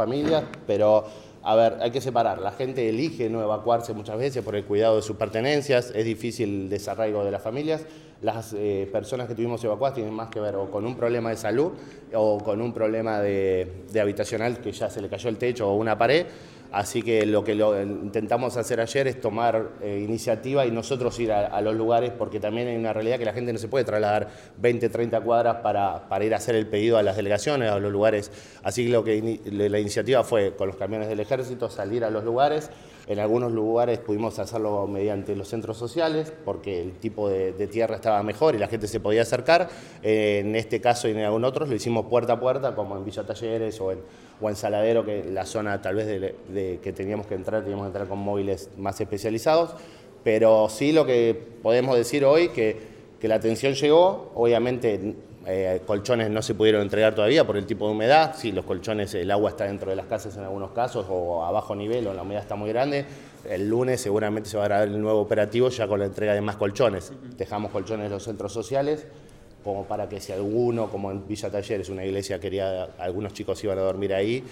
familias, pero a ver, hay que separar. La gente elige no evacuarse muchas veces por el cuidado de sus pertenencias, es difícil el desarraigo de las familias. Las personas que tuvimos evacuadas tienen más que ver o con un problema de salud o con un problema de habitacional, que ya se le cayó el techo o una pared. Así que lo que intentamos hacer ayer es tomar iniciativa y nosotros ir a los lugares, porque también hay una realidad que la gente no se puede trasladar 20, 30 cuadras para ir a hacer el pedido a las delegaciones, a los lugares. Así que la iniciativa fue con los camiones del ejército salir a los lugares. En algunos lugares pudimos hacerlo mediante los centros sociales, porque el tipo de tierra estaba mejor y la gente se podía acercar. En este caso y en algún otro lo hicimos puerta a puerta, como en Villa Talleres o en Saladero, que la zona tal vez que teníamos que entrar con móviles más especializados. Pero sí lo que podemos decir hoy que la atención llegó, obviamente. Colchones no se pudieron entregar todavía por el tipo de humedad. Sí, los colchones, el agua está dentro de las casas en algunos casos o a bajo nivel o la humedad está muy grande. El lunes seguramente se va a grabar el nuevo operativo ya con la entrega de más colchones. Dejamos colchones en los centros sociales como para que si alguno, como en Villa Talleres, una iglesia algunos chicos iban a dormir ahí,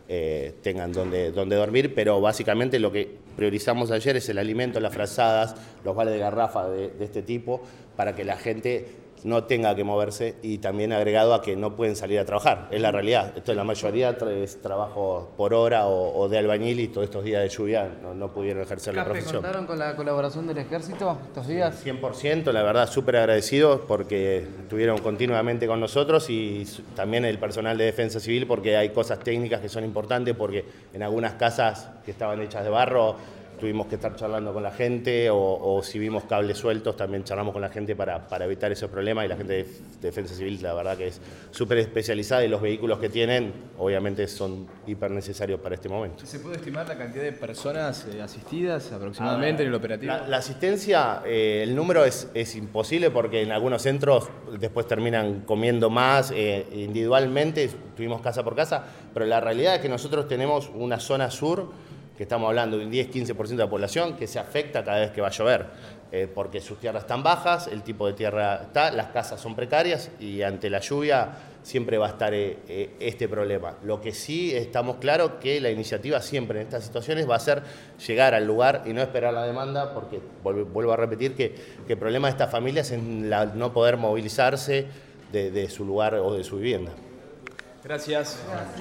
tengan donde dormir, pero básicamente lo que priorizamos ayer es el alimento, las frazadas, los vales de garrafa de este tipo, para que la gente no tenga que moverse, y también agregado a que no pueden salir a trabajar. Es la realidad. Esto la mayoría es trabajo por hora o de albañil, y todos estos días de lluvia no pudieron ejercer la profesión. ¿Contaron con la colaboración del ejército estos días? 100%, la verdad, súper agradecidos porque estuvieron continuamente con nosotros, y también el personal de Defensa Civil, porque hay cosas técnicas que son importantes, porque en algunas casas que estaban hechas de barro tuvimos que estar charlando con la gente, o si vimos cables sueltos también charlamos con la gente para evitar esos problemas, y la gente de Defensa Civil la verdad que es súper especializada, y los vehículos que tienen obviamente son hiper necesarios para este momento. ¿Se puede estimar la cantidad de personas asistidas aproximadamente en el operativo? La asistencia, el número es imposible, porque en algunos centros después terminan comiendo más individualmente, tuvimos casa por casa, pero la realidad es que nosotros tenemos una zona sur que estamos hablando de un 10-15% de la población que se afecta cada vez que va a llover, porque sus tierras están bajas, el tipo de tierra está, las casas son precarias, y ante la lluvia siempre va a estar este problema. Lo que sí estamos claros que la iniciativa siempre en estas situaciones va a ser llegar al lugar y no esperar la demanda, porque vuelvo a repetir que el problema de estas familias es no poder movilizarse de su lugar o de su vivienda. Gracias.